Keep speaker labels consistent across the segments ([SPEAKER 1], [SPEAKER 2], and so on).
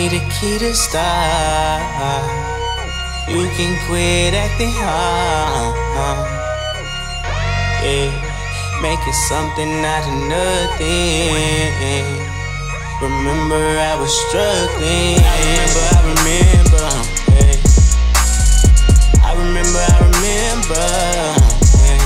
[SPEAKER 1] need a key to start. You can quit acting hard. Yeah, making something out of nothing. Remember I was struggling. I remember. Yeah. I remember. Yeah.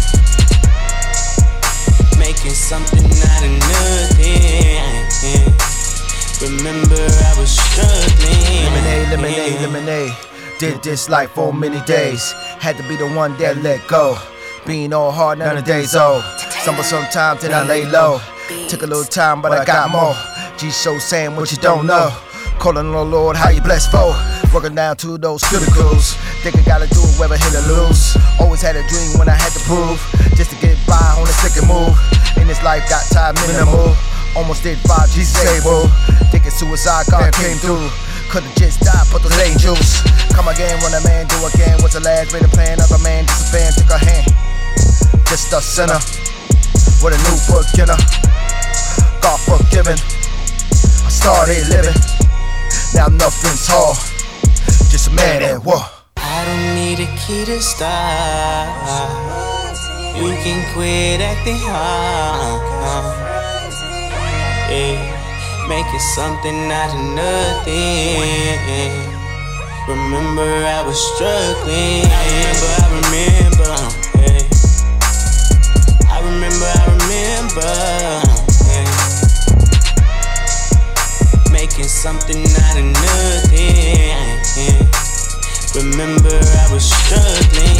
[SPEAKER 1] Making something out of nothing. Yeah. Remember I was struggling.
[SPEAKER 2] Lemonade. Did this life for many days. Had to be the one that let go. Being all hard, none of the days old. Sometimes then I lay low. Took a little time, but I got more. G-Show saying what you don't know. Calling on the Lord, how you blessed for. Working down to those criticals. Think I gotta do it whether hit or lose. Always had a dream when I had to prove. Just to get by on a second move. In this life, got time minimal. Almost did 5 G's able. Thinking suicide, God came through. Could've just died, put those angels. Come again, when a man do again. What's the last rated plan? Other man, just a fan, take a hand. Just a sinner with a new beginner. God forgiven. I started living. Now nothing's hard. Just a man at war.
[SPEAKER 1] I don't need a key to start. You can quit acting hard. Yeah, making something out of nothing. Remember I was struggling. I remember. Yeah. I remember. Yeah. Making something out of nothing. Yeah. Remember I was struggling.